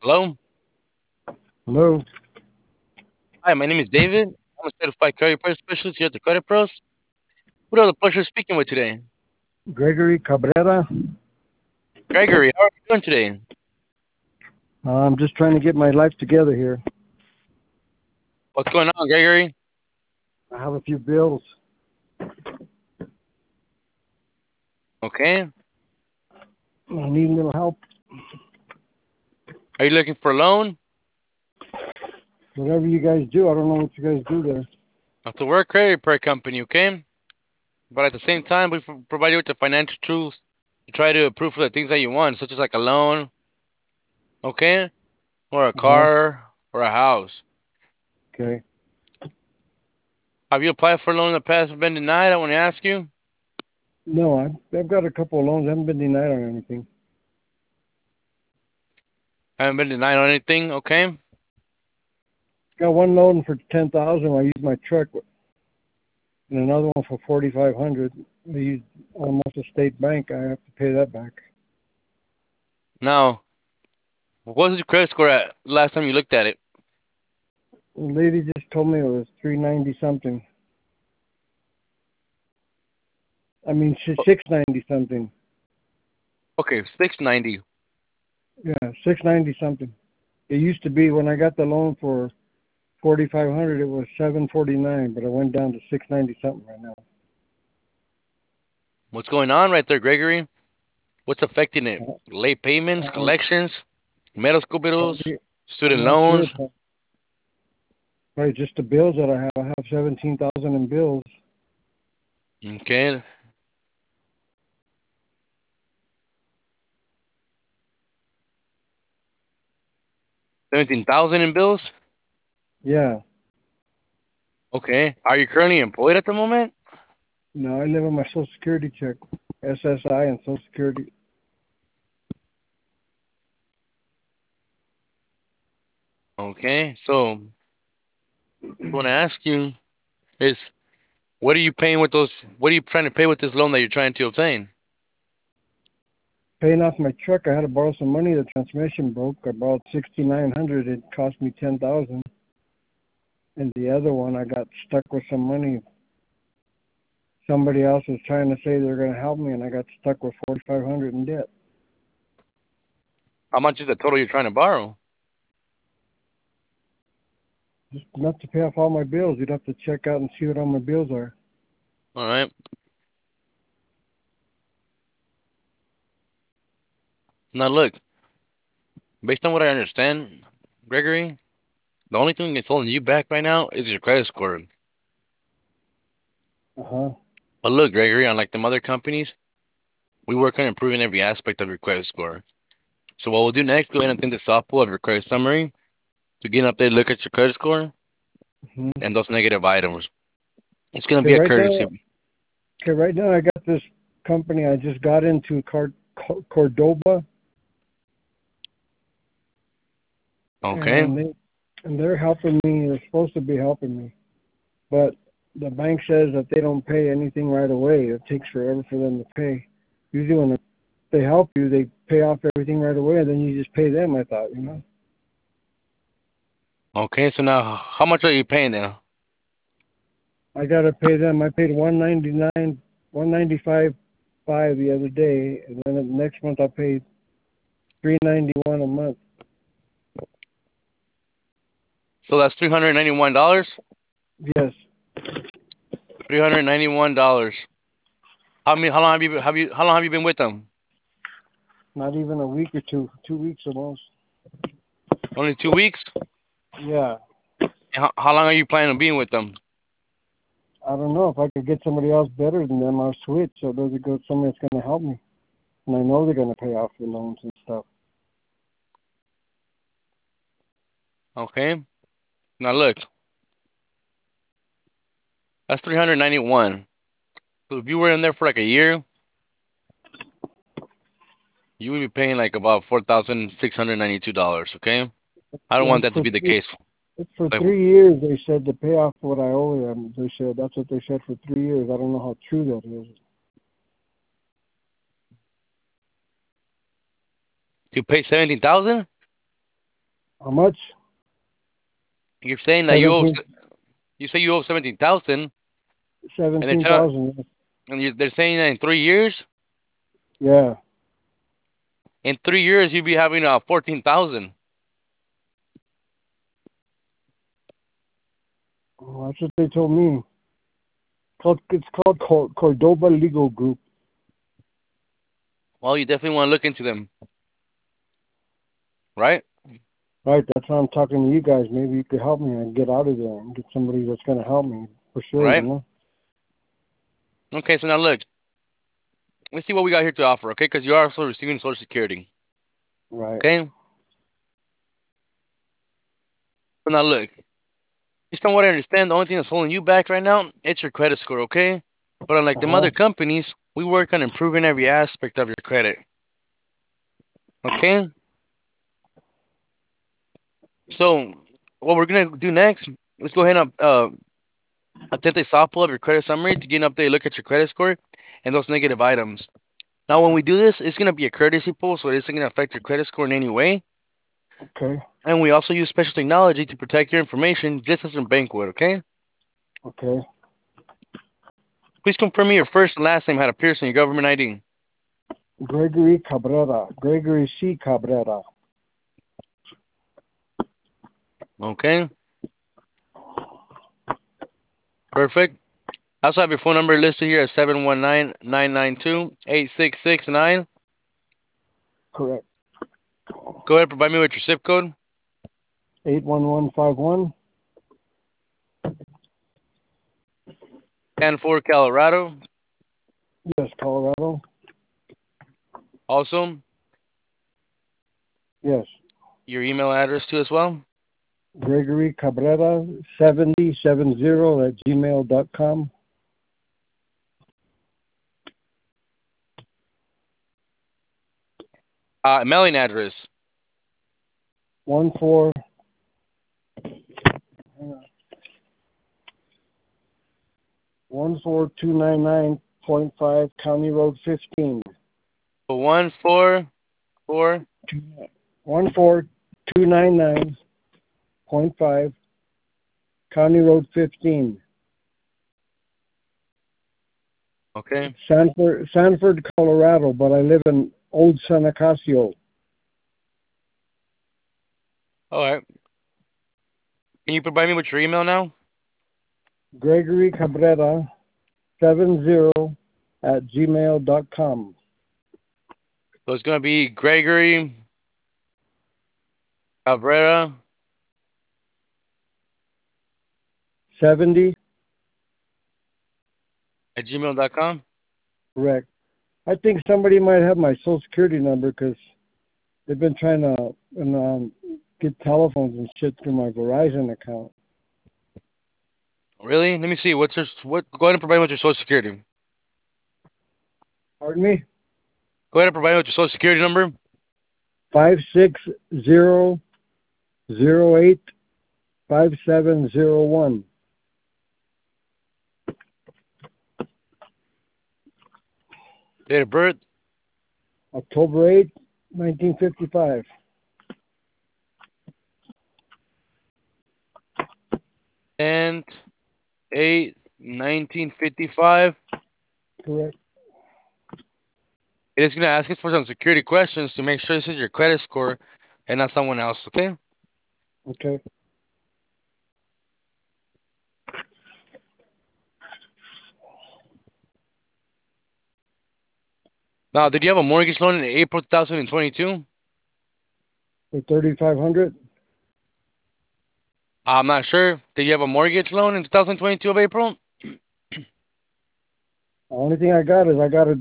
Hello. Hello, Hi, my name is David. I'm a certified credit card specialist here at the Credit Pros. What are the pleasure of speaking with today? Gregory Cabrera. Gregory, how are you doing today? I'm just trying to get my life together here. What's going on, Gregory? I have a few bills. Okay. I need a little help. Are you looking for a loan? Whatever you guys do, I don't know what you guys do there. To work credit repair company, okay? But at the same time, we provide you with the financial tools to try to approve for the things that you want, such as like a loan, okay? Or a Uh huh. car or a house. Okay. Have you applied for a loan in the past and been denied? I want to ask you. No, I've got a couple of loans. I haven't been denied on anything. Haven't been denied on anything, okay? Got one loan for 10,000. I used my truck, and another one for 4,500. I used almost a state bank. I have to pay that back. Now, what was your credit score at last time you looked at it? The lady just told me it was 390 something. I mean, 690 something. Okay, 690. Yeah, 690 something. It used to be when I got the loan for 4,500. It was 749, but it went down to 690 something right now. What's going on right there, Gregory? What's affecting it? Uh, Late payments, I'm, collections, medical bills, I'm student not sure. loans. Probably just the bills that I have. I have 17,000 in bills. Okay, 17,000 in bills. Yeah. Okay, are you currently employed at the moment? No, I live on my Social Security check, SSI and Social Security. Okay, so I want to ask you is what are you paying with those? What are you trying to pay with this loan that you're trying to obtain? Paying off my truck, I had to borrow some money. The transmission broke. I borrowed 6,900. It cost me 10,000. And the other one, I got stuck with some money. Somebody else was trying to say they're going to help me, and I got stuck with 4,500 in debt. How much is the total you're trying to borrow? Just enough to pay off all my bills. You'd have to check out and see what all my bills are. All right. Now look, based on what I understand, Gregory, the only thing that's holding you back right now is your credit score. Uh huh. But look, Gregory, unlike the other companies, we work on improving every aspect of your credit score. So what we'll do next, go ahead and take the soft pull of your credit summary to get an updated look at your credit score Hmm. and those negative items. It's gonna Okay, be a right courtesy. now. Okay, right now I got this company I just got into, Cordoba, Okay. and they're helping me. They're supposed to be helping me, but the bank says that they don't pay anything right away. It takes forever for them to pay. Usually when they help you, they pay off everything right away, and then you just pay them. I thought, you know, Okay. So now, how much are you paying now? I gotta pay them. I paid 199, 195.5 the other day, and then the next month I paid 391 a month. So that's $391. Yes, $391. How many? How long have you? How long have you been with them? not even a week or two, 2 weeks almost. Only 2 weeks. Yeah, And how long are you planning on being with them? I don't know if I could get somebody else better than them. I'll switch. So there's a good somebody that's gonna help me, and I know they're gonna pay off the loans and stuff. Okay. Now look, that's 391. So if you were in there for like a year, you would be paying like about $4,692. Okay. I don't Yeah, want that to be the case. it's for Like, 3 years. They said to pay off what I owe them. They said that's what they said for 3 years. I don't know how true that is. you pay 17,000. How much? You're saying that 17, you say you owe 17,000, and they're 17,000. they're saying that in 3 years, Yeah. in 3 years you'd be having 14,000. Well, that's what they told me. It's called Cordoba Legal Group. Well, you definitely want to look into them, right? Right, that's why I'm talking to you guys. Maybe you could help me and get out of there and get somebody that's going to help me for sure, you Right? know? Okay, so now look, let's see what we got here to offer, okay? Because you are also receiving Social Security, Right. okay? So now look, based on what I understand, the only thing that's holding you back right now, it's your credit score, okay? But unlike them Uh-huh. other companies, we work on improving every aspect of your credit, okay? So what we're gonna do next, let's go ahead and attempt a soft pull of your credit summary to get an updated look at your credit score and those negative items. Now, when we do this, it's gonna be a courtesy pull, so it isn't gonna affect your credit score in any way. Okay. And we also use special technology to protect your information, just as a bank would. Okay? Okay. Please confirm me your first and last name had appears on your government ID. Gregory Cabrera. Gregory C. Cabrera. Okay, perfect. I also have your phone number listed here as 719-992-8669. Correct. Go ahead and provide me with your zip code. 81151. Stanford, Colorado. Yes, Colorado. Also, Yes. your email address too as well. Gregory Cabrera 7070 at gmail.com. Mailing address. 14 14299.5 County Road 15. 144. 14299.5 County Road 15. Okay. Sanford, Colorado, but I live in Old San Acacio. All right. Can you provide me with your email now? Gregory Cabrera 70 at gmail.com. So it's gonna be Gregory Cabrera 70, at gmail.com. correct. I think somebody might have my social security number because they've been trying to get telephones and shit through my Verizon account. Really? Let me see. What's your what? Go ahead and provide me with your social security. Pardon me? Go ahead and provide me with your social security number. 560085701. Date of birth. October 8th, 1955. And 8/1955. Correct. It is gonna ask us for some security questions to make sure this is your credit score and not someone else. Okay. Okay. Now, did you have a mortgage loan in April 2022? For 3500. I'm not sure. Did you have a mortgage loan in 2022 of April? The only thing I got is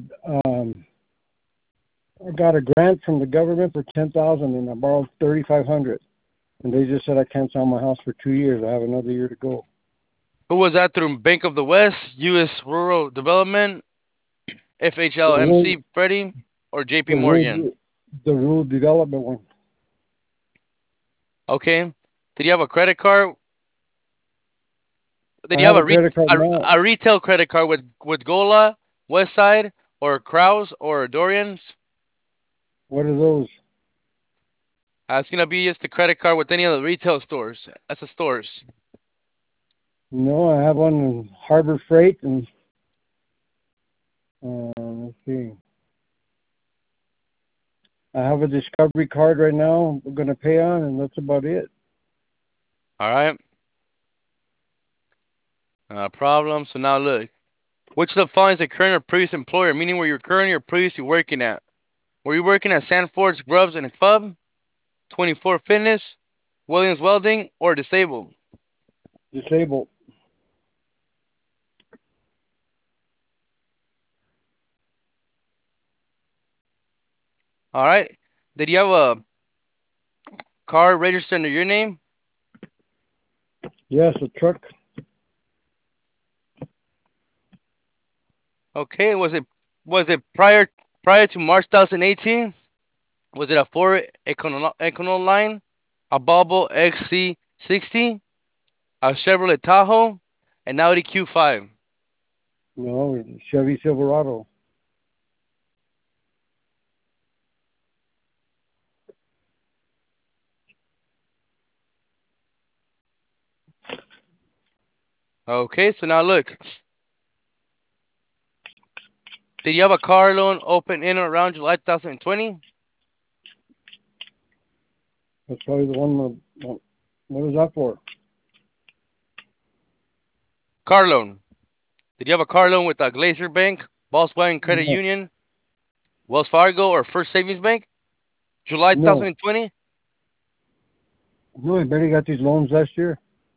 I got a grant from the government for 10,000 and I borrowed 3500. And they just said I can't sell my house for 2 years. I have another year to go. Who was that through? Bank of the West, U.S. Rural Development, The rural, FHLMC, Freddie, or the J.P. Morgan? rural, the rural development one. Okay. Did you have a credit card? Did I you have have a credit card now. a retail credit card with Gola, Westside, or Kraus, or Dorian's? What are those? It's gonna be just a credit card with any of the retail stores. That's the stores. No, I have one in Harbor Freight and let's see. I have a Discovery card right now. We're gonna pay on, and that's about it. All right. Problem. So now look. Which of the following is a current or previous employer? Meaning where you're currently or previously working at. Were you working at Sanford's Grubs and Club, 24 Fitness, Williams Welding, or disabled? Disabled. All right. Did you have a car registered under your name? Yes, a truck. Okay. Was it prior to March 2018? Was it a Ford Econoline, a Volvo XC60, a Chevrolet Tahoe, an Audi Q5? No, Chevy Silverado. Okay. So now look. Did you have a car loan open in or around July 2020? That's probably the one. What is that for? Car loan. Did you have a car loan with a Glacier Bank, Volkswagen Credit No, Union, Wells Fargo, or First Savings Bank? July no, 2020? no. I barely got these loans last year.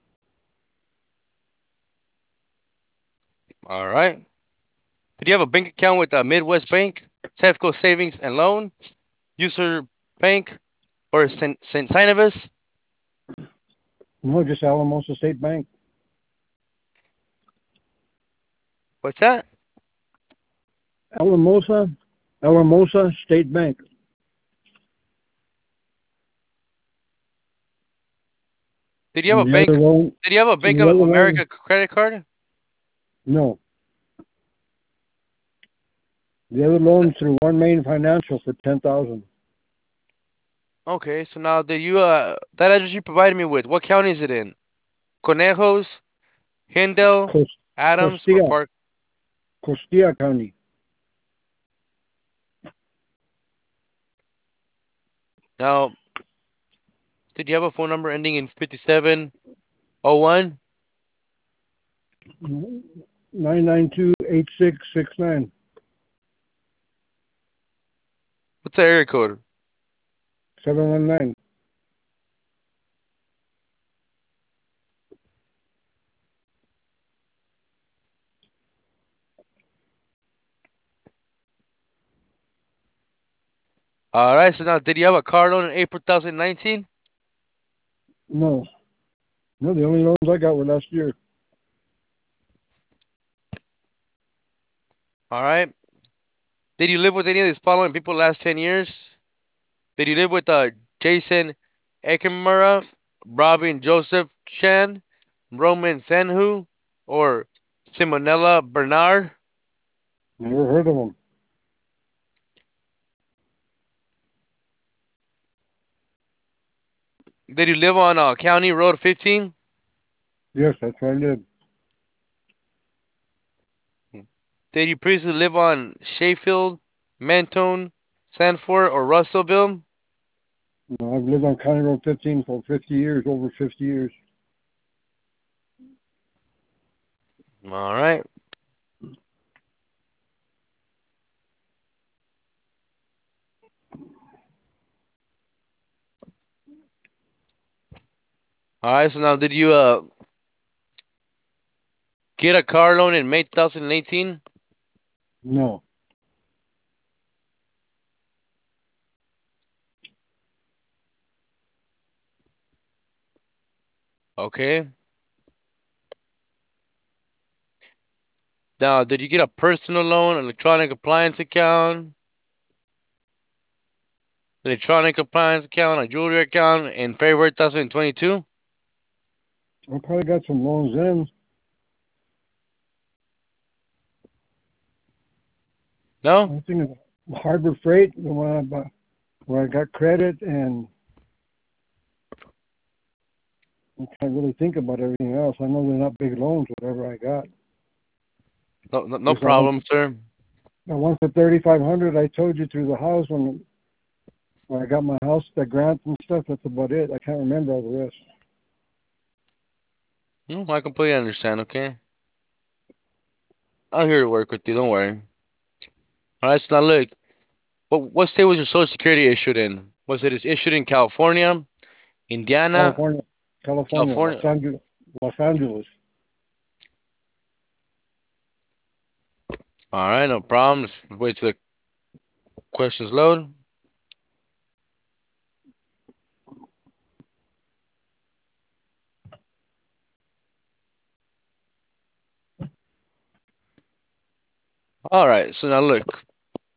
All right. Did you have a bank account with a Midwest Bank, Safeco Savings and Loan, User Bank, or St. Sinavus? No, just Alamosa State Bank. What's that? Alamosa State Bank. Did you have a And the bank? other loan, Did you have a and Bank the of other loan, America credit card? no. The other loan through One Main Financial for 10,000. Okay, so now did you that address you provided me with? What county is it in? Conejos, Hindle, Adams, or Costilla, Park? Costilla County. Now, did you have a phone number ending in 5701? 992-8669. What's the area code? 719. All right, so now did you have a car loan in April 2019? No. No, the only loans I got were last year. All right. Did you live with any of these following people last 10 years? Did you live with Jason Ekamura, Robin Joseph Chan, Roman Senhu, or Simonella Bernard? Never heard of them. Did you live on County Road 15? Yes, that's where I live. Did you previously live on Sheffield, Mentone, Sanford, or Russellville? No, I've lived on County Road 15 for 50 years, over 50 years. All right. All right. So now, did you get a car loan in May 2018? No. Okay. Now, did you get a personal loan, electronic appliance account, a jewelry account in February 2022? I probably got some loans then. No? I think it's Harbor Freight, the one I bought, where I got credit, and I can't really think about everything else. I know they're not big loans, whatever I got. No Just that one, problem, sir. that one for 3,500 I told you through the house when I got my house, the grant and stuff. That's about it. I can't remember all the rest. I completely understand. Okay, I'm here to work with you. Don't worry. All right. So now look, what state was your Social Security issued in? Was it issued in California, Indiana, California, California, Los California? Angeles, Los Angeles. All right, no problem. Just wait till the questions load. All right. So now look,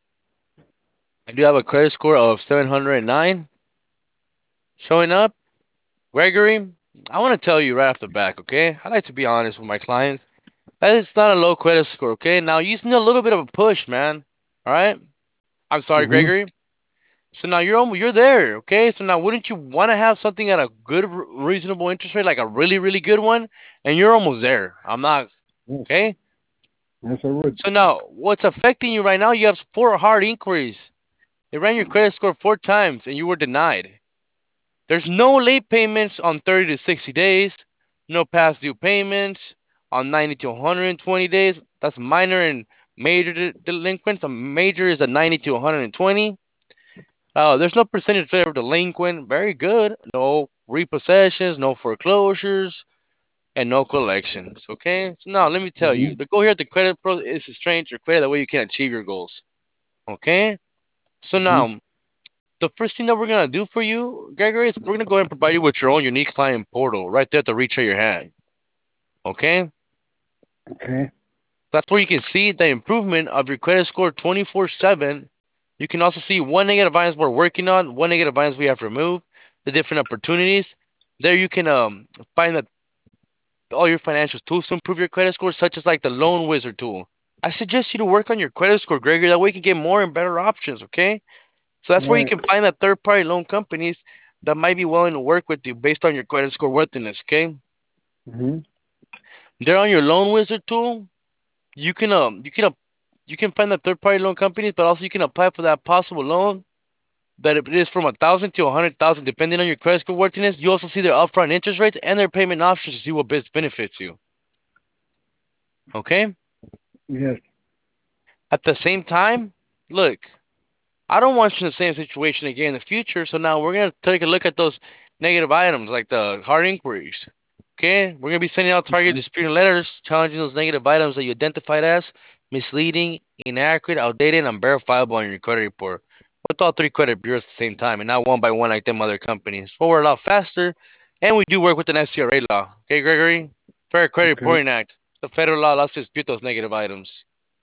I do have a credit score of 709 showing up. Gregory, I want to tell you right off the back, okay? I like to be honest with my clients. That is not a low credit score, okay? Now you just need a little bit of a push, man. All right? I'm sorry, Mm-hmm. Gregory. So now you're there, okay? So now wouldn't you want to have something at a good reasonable interest rate, like a really really good one? And you're almost there. I'm not, Yes, okay? yes, I would. So now what's affecting you right now? You have four hard inquiries. They ran your credit score four times and you were denied. There's no late payments on 30 to 60 days, no past due payments on 90 to 120 days. That's minor and major delinquents. A major is a 90 to 120. There's no percentage rate of delinquent. Very good. No repossessions, no foreclosures, and no collections. Okay. So now let me tell Mm-hmm. you, the goal here at the credit pro is to strengthen your credit. That way you can achieve your goals. Okay. So Mm-hmm. now the first thing that we're gonna do for you, Gregory, is we're gonna go ahead and provide you with your own unique client portal right there at the reach of your hand. Okay. Okay. That's where you can see the improvement of your credit score 24/7. You can also see what negative items we're working on, what negative items we have removed, the different opportunities. There you can find that all your financial tools to improve your credit score, such as like the Loan Wizard tool. I suggest you to work on your credit score, Gregory. That way you can get more and better options. Okay, so that's where you Right. can find that third-party loan companies that might be willing to work with you based on your credit score worthiness. Okay, Mm-hmm. there on your Loan Wizard tool, you can you can find the third-party loan companies, but also you can apply for that possible loan that it is from 1,000 to 100,000, depending on your credit score worthiness. You also see their upfront interest rates and their payment options to see what best benefits you. Okay. Yes. At the same time, look, I don't want you in the same situation again in the future. So now we're gonna take a look at those negative items, like the hard inquiries. Okay, we're gonna be sending out targeted Okay. disputing letters challenging those negative items that you identified as misleading, inaccurate, outdated, and unverifiable on your credit report. With all three credit bureaus at the same time, and not one by one like them other companies. So we're a lot faster, and we do work with an FCRA law. Okay, Gregory, Fair Credit Okay. Reporting Act. The federal law allows us to dispute those negative items.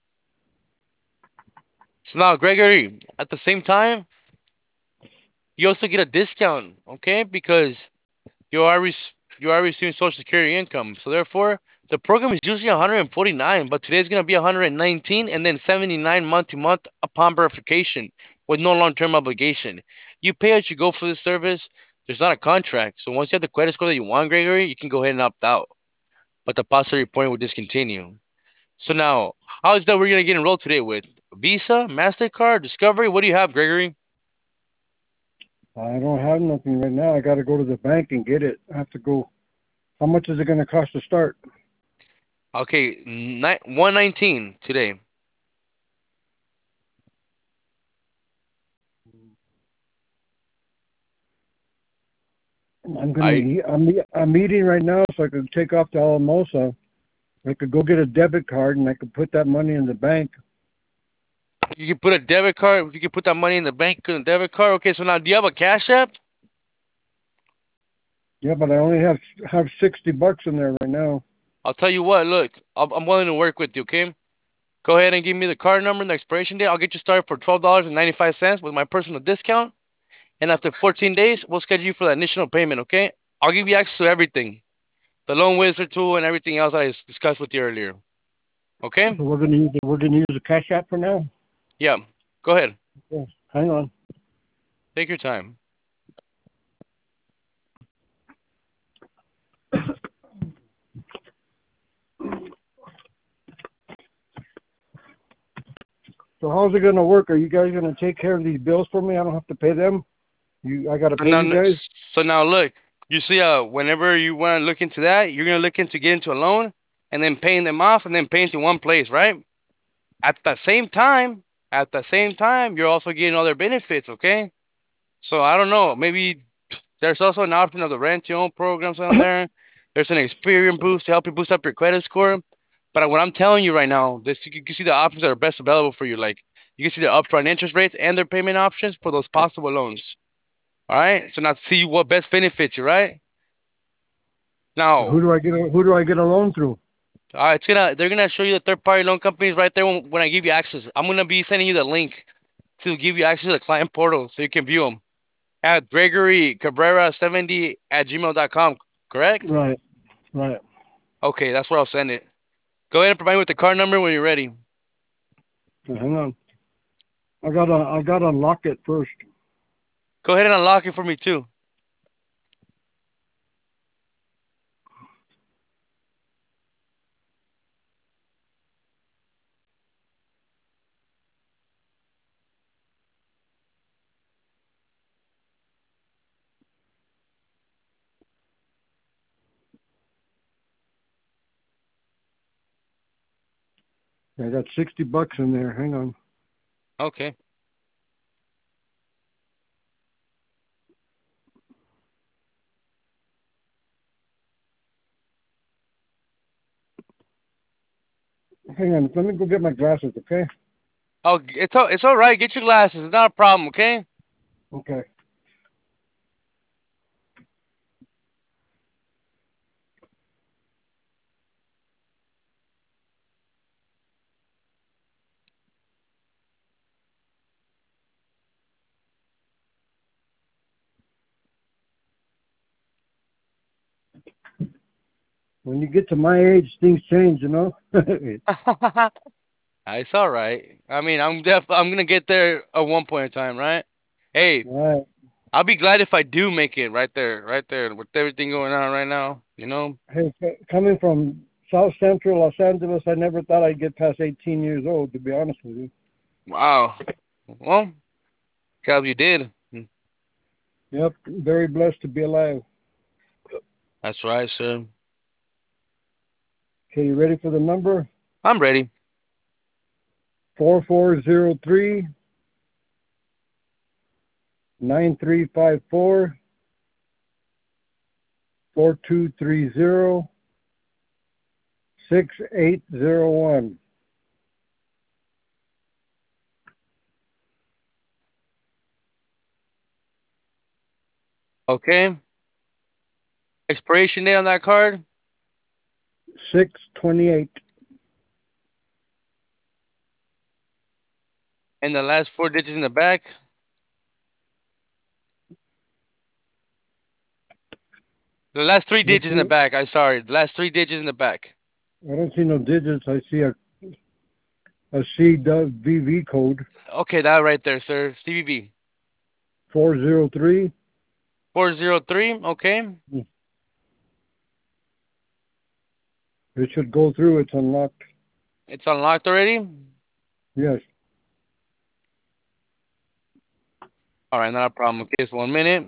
So now, Gregory, at the same time, you also get a discount, okay? Because you are receiving Social Security income. So therefore, the program is usually 149, but today is going to be 119 and then 79 month to month upon verification with no long-term obligation. You pay as you go for this service. There's not a contract. So once you have the credit score that you want, Gregory, you can go ahead and opt out. But the possible reporting will discontinue. So now, how is that we're going to get enrolled today with Visa, MasterCard, Discovery? What do you have, Gregory? I don't have nothing right now. I got to go to the bank and get it. I have to go. How much is it going to cost to start? Okay, 119 today. I'm gonna I eat. I'm eating right now, so I could take off to Alamosa. I could go get a debit card and I could put that money in the bank. You can put a debit card. You can put that money in the bank on a debit card. Okay, so now do you have a Cash App? Yeah, but I only have $60 in there right now. I'll tell you what. Look, I'm willing to work with you. Okay, go ahead and give me the card number and the expiration date. I'll get you started for $12.95 with my personal discount. And after 14 days, we'll schedule you for the initial payment. Okay, I'll give you access to everything, the loan wizard tool and everything else I discussed with you earlier. Okay? So we're gonna use the Cash App for now. Yeah. Go ahead. Yeah. Hang on. Take your time. So how's it gonna work? Are you guys gonna take care of these bills for me? I don't have to pay them. I gotta So pay now, you guys. so now look, you see, whenever you want to look into that, you're gonna look into getting into a loan and then paying them off and then paying to one place, right? At the same time, you're also getting other benefits, okay? So I don't know, maybe there's also an option of the rent your own programs on there. There's an experience boost to help you boost up your credit score. But what I'm telling you right now, this you can see the options that are best available for you. Like you can see the upfront interest rates and their payment options for those possible loans. All right. So now see what best benefits you, right? Now, Who do I get a loan through? they're gonna show you the third party loan companies right there when I give you access. I'm gonna be sending you the link to give you access to the client portal so you can view them at Gregory Cabrera 70 at gmail.com. Correct? Right, right. Okay, that's where I'll send it. Go ahead and provide me with the card number when you're ready. Hang on. I gotta unlock it first. Go ahead and unlock it for me too. I got $60 in there. Hang on. Okay. Hang on. Let me go get my glasses, okay? Oh, it's all right. Get your glasses. It's not a problem. Okay. Okay. When you get to my age, things change, you know? It's all right. I mean, I'm gonna get there at one point in time, right? Hey, Right. I'll be glad if I do make it right there, with everything going on right now. You know. Hey, coming from South Central Los Angeles, I never thought I'd get past 18 years old, to be honest with you. Wow. Well, glad you did. Yep. Very blessed to be alive. That's right, sir. Okay, you ready for the number? I'm ready. 4403 9354 4230 6801. Okay. Expiration date on that card 628. and the last four digits in the back. The last three digits in the back. I sorry. The last three digits in the back. I don't see no digits. I see a CVV code Okay, that right there, sir. CVV 403. 403. Okay. It should go through. It's unlocked. It's unlocked already. Yes. All right, not a problem. Okay, just 1 minute.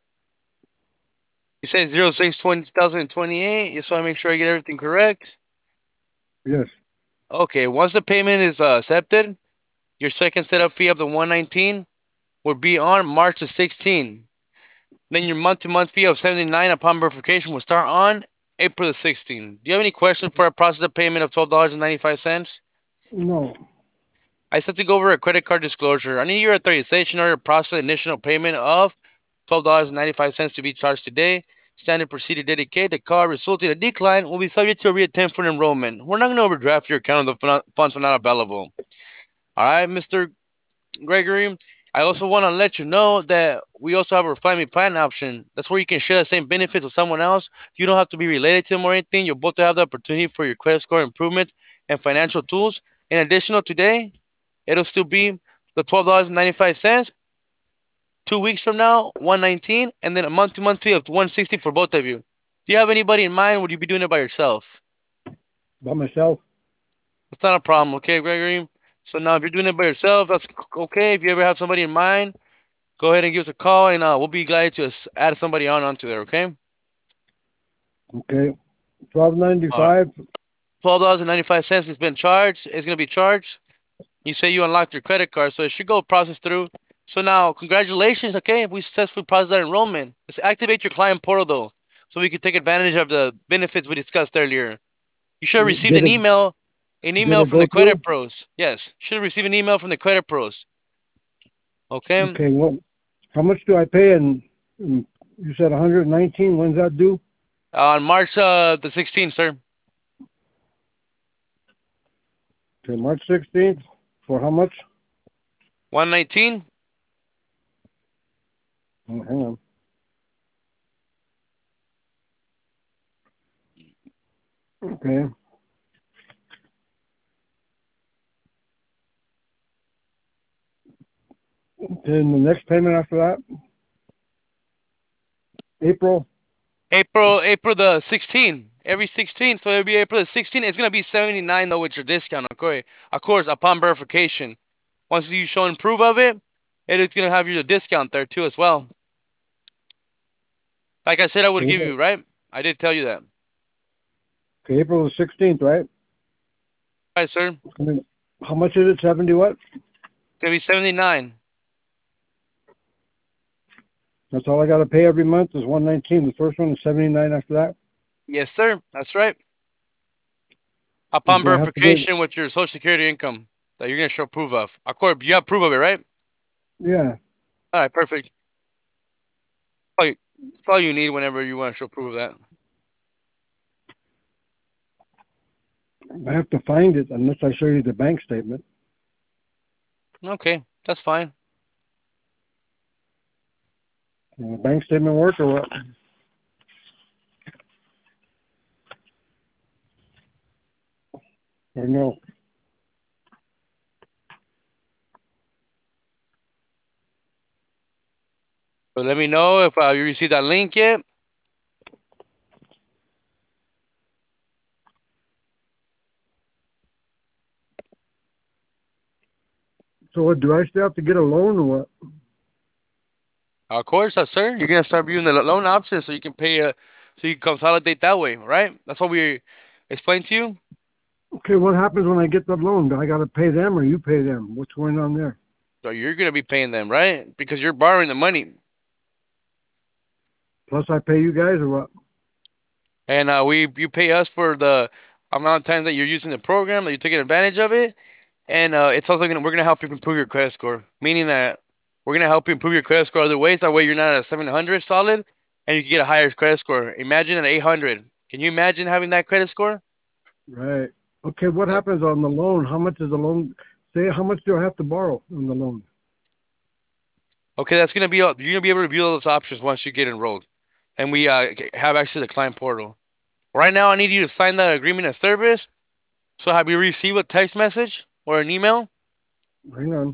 You said 06/2028. Just want to make sure I get everything correct. Yes. Okay, once the payment is accepted, your second setup fee of the 119 will be on March the 16th. Then your month-to-month fee of 79 upon verification will start on April the 16th. Do you have any questions for a process of payment of $12.95? No. I set to go over a credit card disclosure. I need your authorization or your process initial payment of $12.95 to be charged today. Standard procedure to dedicate the card resulting in a decline will be subject to a reattempt for enrollment. We're not going to overdraft your account if the funds are not available. All right, Mr. Gregory. I also want to let you know that we also have a family plan option. That's where you can share the same benefits with someone else. You don't have to be related to them or anything. You'll both have the opportunity for your credit score improvement and financial tools. In addition to today, it'll still be the $12.95. 2 weeks from now, 119, and then a month-to-month fee of 160 for both of you. Do you have anybody in mind? Would you be doing it by yourself? By myself. It's not a problem, okay, Gregory? So now, if you're doing it by yourself, that's okay. If you ever have somebody in mind, go ahead and give us a call, and we'll be glad to add somebody onto there. Okay. Okay. 12.95. $12.95 has been charged. It's gonna be charged. You say you unlocked your credit card, so it should go process through. So now, congratulations. Okay, we successfully processed that enrollment. Let's activate your client portal though, so we can take advantage of the benefits we discussed earlier. You should have received Did it an did email it from the go credit through? pros. Yes, you should have received an email from the credit pros. Okay, Okay. What? How much do I pay? And you said 119. When's that due? on March the 16th, sir. Okay, March 16th. For how much? 119. Oh, hang on. Okay. Then the next payment after that, April. April the 16th. Every 16th, so it'll be April the 16th. It's gonna be 79 though with your discount. Okay, of course, upon verification. Once you show proof of it, it is gonna have your discount there too as well. Like I said, I would give April, you, right? I did tell you that. okay, April the 16th, right? Right, sir. I mean, how much is it? 70 what? It's gonna be 79. That's all I got to pay every month is 119. The first one is 79 after that. Yes, sir. That's right. And Upon do I have to go? verification with your social security income that you're gonna show proof of. Of course, you have proof of it, right? Yeah, All right, perfect. That's all you need whenever you want to show proof of that. I have to find it unless I show you the bank statement. Okay, that's fine. Will the bank statement work or what? Or no? So let me know if you received that link yet. So what? Do I still have to get a loan or what? Of course, sir. You're gonna start viewing the loan options so you can pay. So you can consolidate that way, right? That's what we explained to you. Okay, what happens when I get the loan? Do I got to pay them or you pay them? What's going on there? So you're gonna be paying them, right? Because you're borrowing the money, Plus I pay you guys or what? and you pay us for the amount of time that you're using the program, that you're taking advantage of it, and it's also we're gonna help you improve your credit score. Meaning that we're gonna help you improve your credit score other ways. That way you're not at a 700 solid, and you can get a higher credit score. Imagine an 800. Can you imagine having that credit score? Right. Okay, what Yeah. happens on the loan? How much is the loan? Say, how much do I have to borrow on the loan? Okay, that's gonna be you're gonna be able to view those options once you get enrolled, and we have actually the client portal. Right now, I need you to sign that agreement of service. So have you received a text message or an email? Hang on.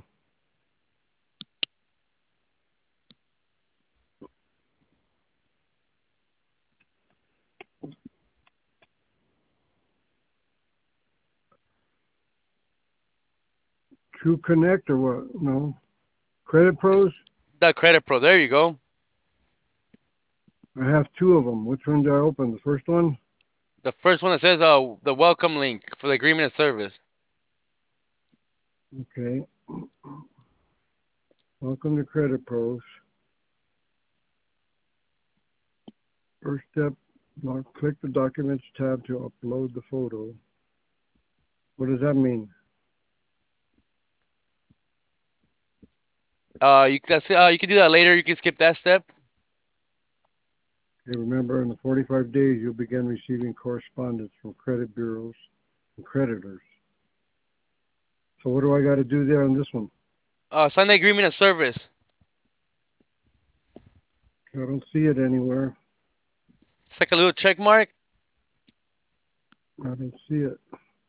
True Connect or what? No. Credit Pros? The credit pro. There you go. I have two of them. Which one do I open? The first one? The first one that says the welcome link for the agreement of service. Okay. Welcome to Credit Pros. First step, click the Documents tab to upload the photo. What does that mean? You can do that later. You can skip that step. Okay, remember, in the 45 days, you'll begin receiving correspondence from credit bureaus and creditors. So what do I got to do there on this one? Sign the agreement of service. I don't see it anywhere. It's like a little check mark. I don't see it.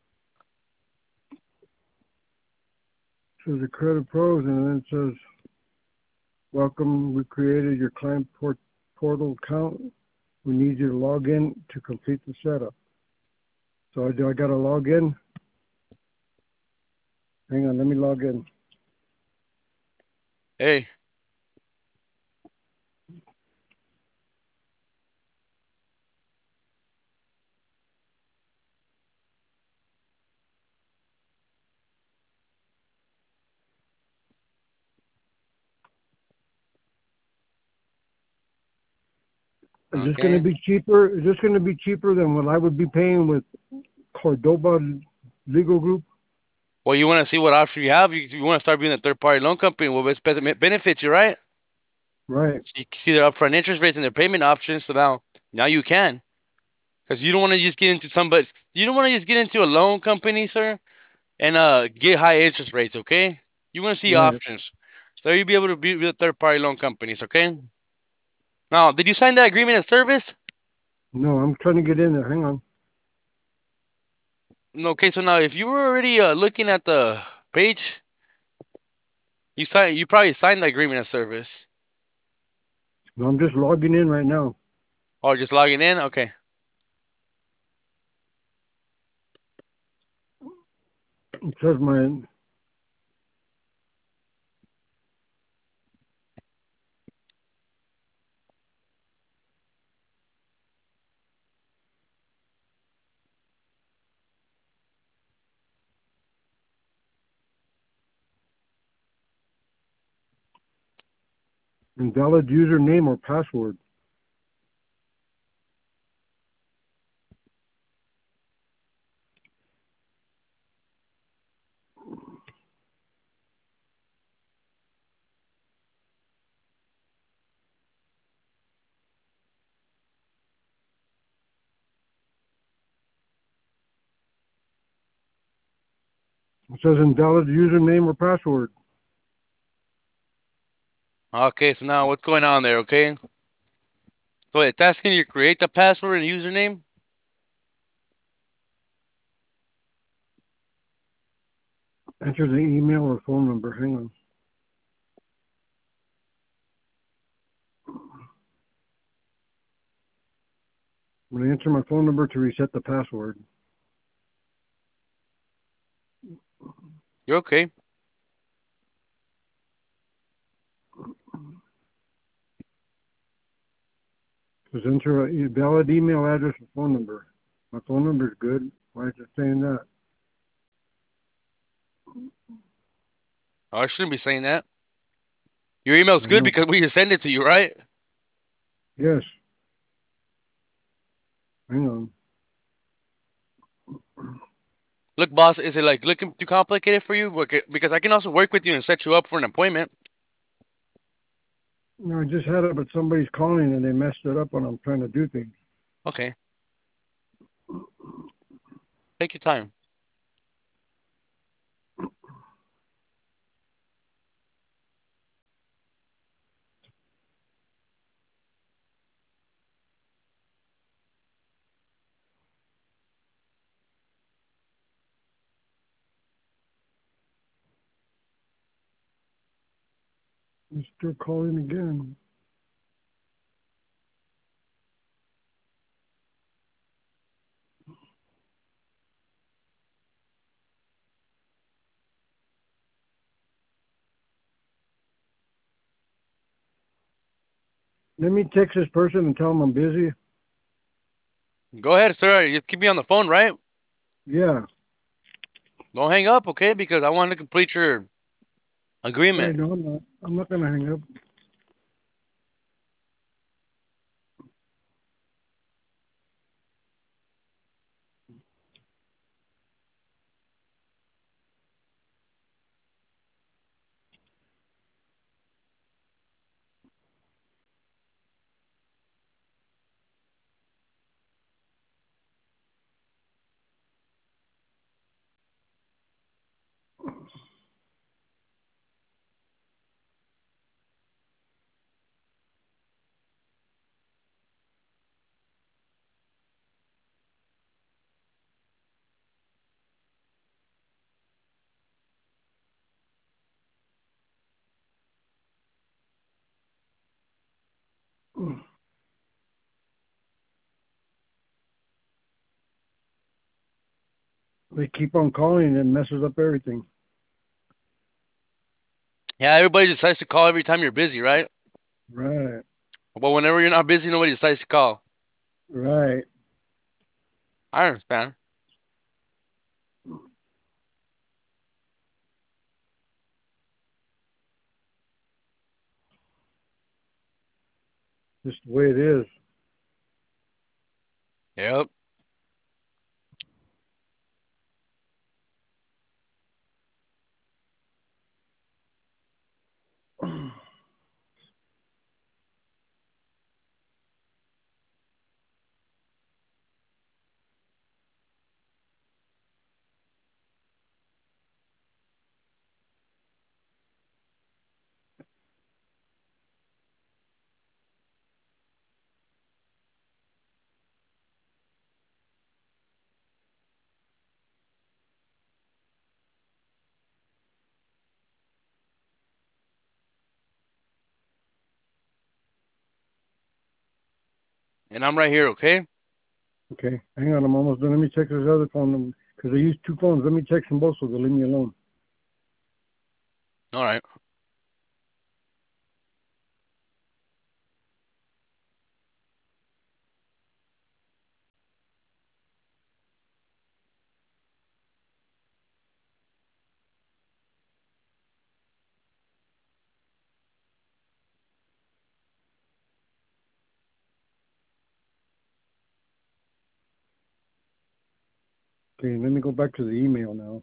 It says the Credit Pros, and then it says, welcome, we created your client portal account. We need you to log in to complete the setup. So do I got to log in? Hang on, let me log in. Hey, Is this going to okay. be cheaper? Is this going to be cheaper than what I would be paying with Cordoba Legal Group? Well, you want to see what option you have. You want to start being a third party loan company. Well, it's benefits you, right? Right. So you can see their upfront interest rates and their payment options. So now you can. Because you don't want to just get into somebody. You don't want to just get into a loan company, sir, and get high interest rates. Okay. You want to see Right. options. So you'll be able to be with third party loan companies. Okay. Now, did you sign that agreement of service? No, I'm trying to get in there. Hang on. Okay. So now, if you were already looking at the page, you probably signed the agreement of service. No, I'm just logging in right now. Or just logging in. Okay. It says my invalid username or password. It says invalid username or password. Okay. So now, what's going on there? Okay. So it's asking you to create the password and username. Enter the email or phone number. Hang on. I'm going to enter my phone number to reset the password. You're okay. It says enter a valid email address and phone number. My phone number is good. Why is it saying that? Oh, I shouldn't be saying that. Your email's I good know. because we just send it to you, right? Yes. Hang on. Look, boss, is it like looking too complicated for you? Because I can also work with you and set you up for an appointment. No, I just had it, but somebody's calling and they messed it up when I'm trying to do things. Okay, take your time. They're still calling again. Let me text this person and tell them I'm busy. Go ahead, sir. You keep me on the phone, right? Yeah. Don't hang up, okay? Because I want to complete your Right, agreement. no, I'm not. I'm not going to hang up. They keep on calling and it messes up everything. Yeah, everybody decides to call every time you're busy, right? Right. But whenever you're not busy, nobody decides to call. Right. I understand. Just the way it is. Yep. And I'm right here, okay? Okay. Hang on, I'm almost done. Let me check this other phone because I use two phones. Let me check them both so they'll leave me alone. All right. Okay, let me go back to the email now.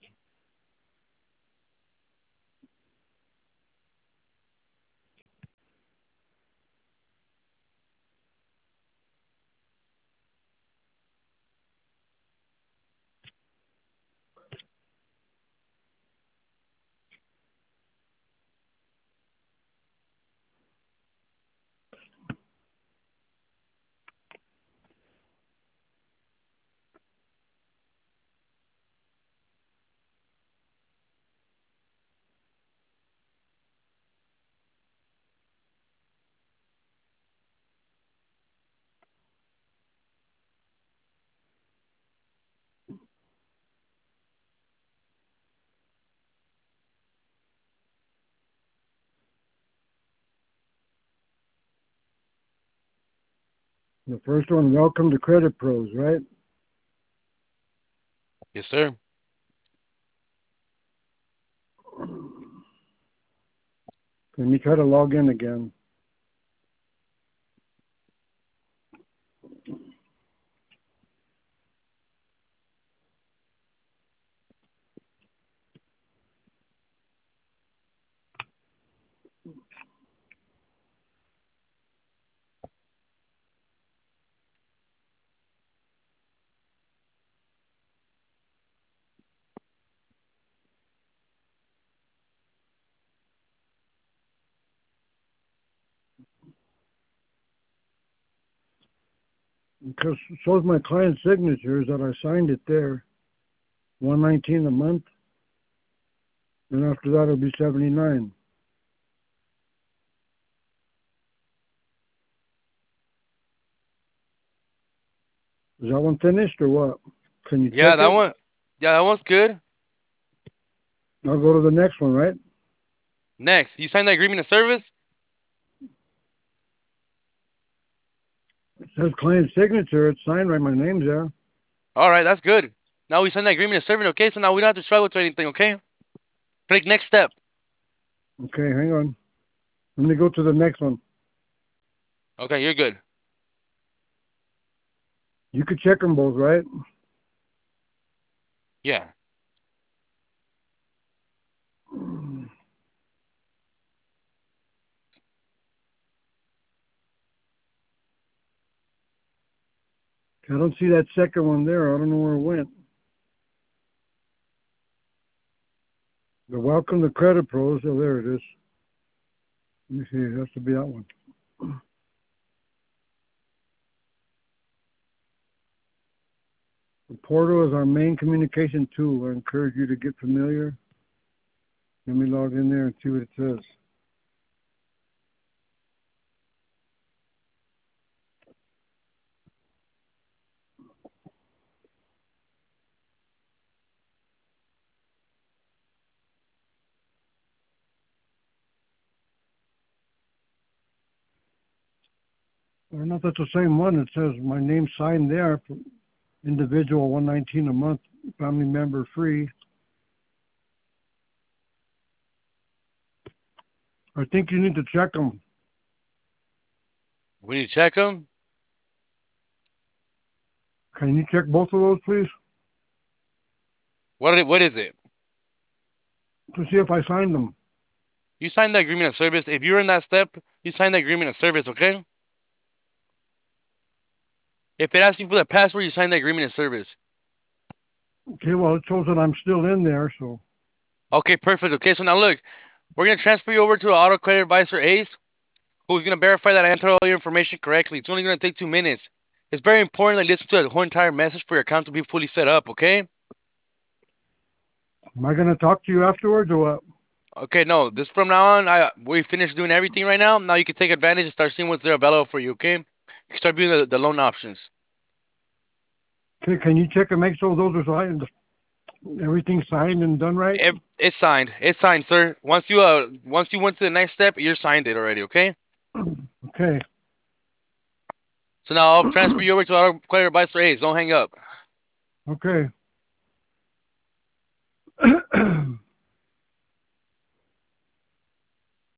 The first one, welcome to Credit Pros, right? Yes, sir. Let me try to log in again. Because shows my client signatures that I signed it there, 119 a month, and after that it'll be 79. Is that one finished or what? Can you Yeah, check that it? one. Yeah, that one's good. I'll go to the next one, right? Next, you signed the agreement of service? It says client signature. It's signed right. My name's there. All right, that's good. Now we signed the agreement of service, okay? So now we don't have to struggle to anything, okay? Click next step. Okay, hang on. Let me go to the next one. Okay, you're good. You could check them both, right? Yeah. I don't see that second one there. I don't know where it went. The welcome to Credit Pros. Oh, there it is. Let me see. It has to be that one. The portal is our main communication tool. I encourage you to get familiar. Let me log in there and see what it says. I don't know if that's the same one. It says my name signed there. Individual 119 a month, family member free. I think you need to check them. We need to check them. Can you check both of those, please, What is it? to see if I signed them? You signed the agreement of service. If you're in that step, you signed the agreement of service, okay? If it asks you for the password, you signed the agreement of service. Okay, well, it shows that I'm still in there, so. Okay, perfect. Okay, so now look, we're gonna transfer you over to an auto credit advisor, Ace, who's gonna verify that I entered all your information correctly. It's only gonna take 2 minutes. It's very important that you listen to the whole entire message for your account to be fully set up, okay? Am I going to talk to you afterwards or what? Okay, no, this from now on, we finished doing everything right now. Now you can take advantage and start seeing what's there available for you, okay? You can start viewing the loan options. Okay, can you check and make sure those are signed? Everything's signed and done right? It's signed. It's signed, sir. Once you went to the next step, you're signed it already, okay? Okay. So now I'll transfer you over to our credit advisor Ace. Don't hang up. Okay.